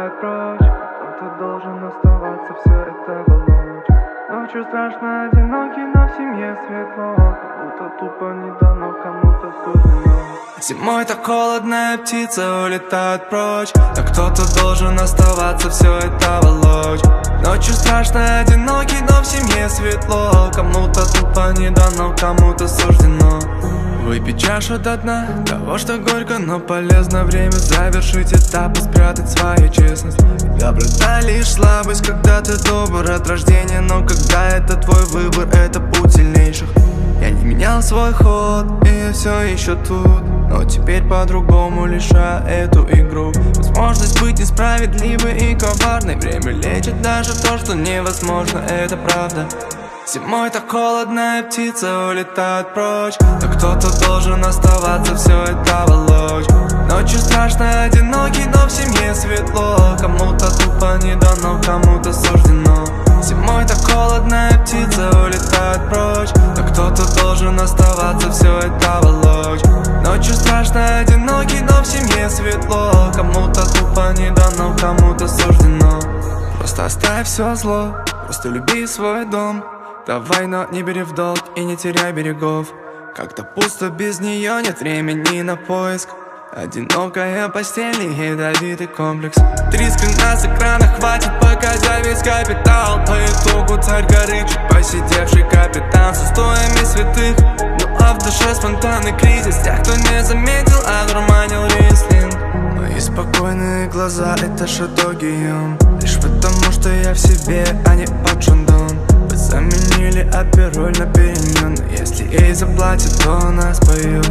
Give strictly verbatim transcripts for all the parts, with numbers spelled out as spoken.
улетает прочь, кто-то должен оставаться, все это ложь. Ночью страшно одинокий, но в семье светло, кому-то тупо не дано, кому-то суждено. Зимой так холодная птица улетает прочь, но кто-то должен оставаться, все это ложь. Ночью страшно одинокий, но в семье светло, кому-то тупо не дано, кому-то суждено. Выпить чашу до дна того, что горько, но полезно. Время завершить этап и спрятать свою честность. Доброта лишь слабость, когда ты добр от рождения, но когда это твой выбор, это путь сильнейших. Я не менял свой ход, и я все еще тут, но теперь по-другому лишаю эту игру. Возможность быть несправедливой и коварной. Время лечит даже то, что невозможно, это правда. Зимой так холодная птица улетает прочь, но кто-то должен оставаться, все это ложь. Ночью страшно одинокий, но в семье светло, кому-то тупо не дано, кому-то суждено. Зимой так холодная птица улетает прочь, но кто-то должен оставаться, все это ложь. Ночью страшно одинокий, но в семье светло, кому-то тупо не дано, кому-то суждено. Просто оставь все зло, просто люби свой дом. Давай, но не бери в долг и не теряй берегов. Как-то пусто без нее, нет времени на поиск. Одинокая постель и ядовитый комплекс. Три скрина с экрана хватит показать весь капитал. По итогу царь горы, чуть посидевший капитан с устоями святых. Ну а в душе спонтанный кризис тех, кто не заметил, одурманил рислинг. Мои спокойные глаза — это шатогием, лишь потому, что я в себе, а не под шандон. Вы заменили апероль на перемен, но если ей заплатят, то она споет.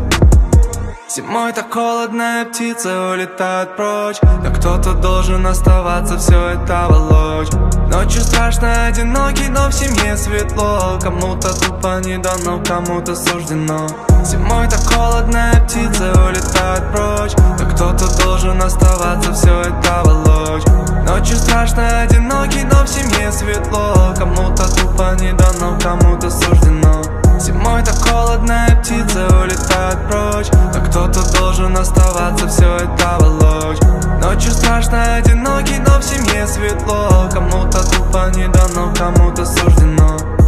Зимой так холодная птица улетает прочь, но кто-то должен оставаться, все это ложь. Ночью страшно одинокий, но в семье светло, кому-то тупо не дано, кому-то суждено. Зимой так холодная птица улетает прочь, но кто-то должен оставаться, все это ложь. Ночью страшно одинокий, но в семье светло, кому-то тупо не дано, кому-то суждено. Зимой так холодная птица улетает прочь, но кто-то должен оставаться, все это ложь. Ночью страшно одинокий, но в семье светло, кому-то тупо не дано, кому-то суждено.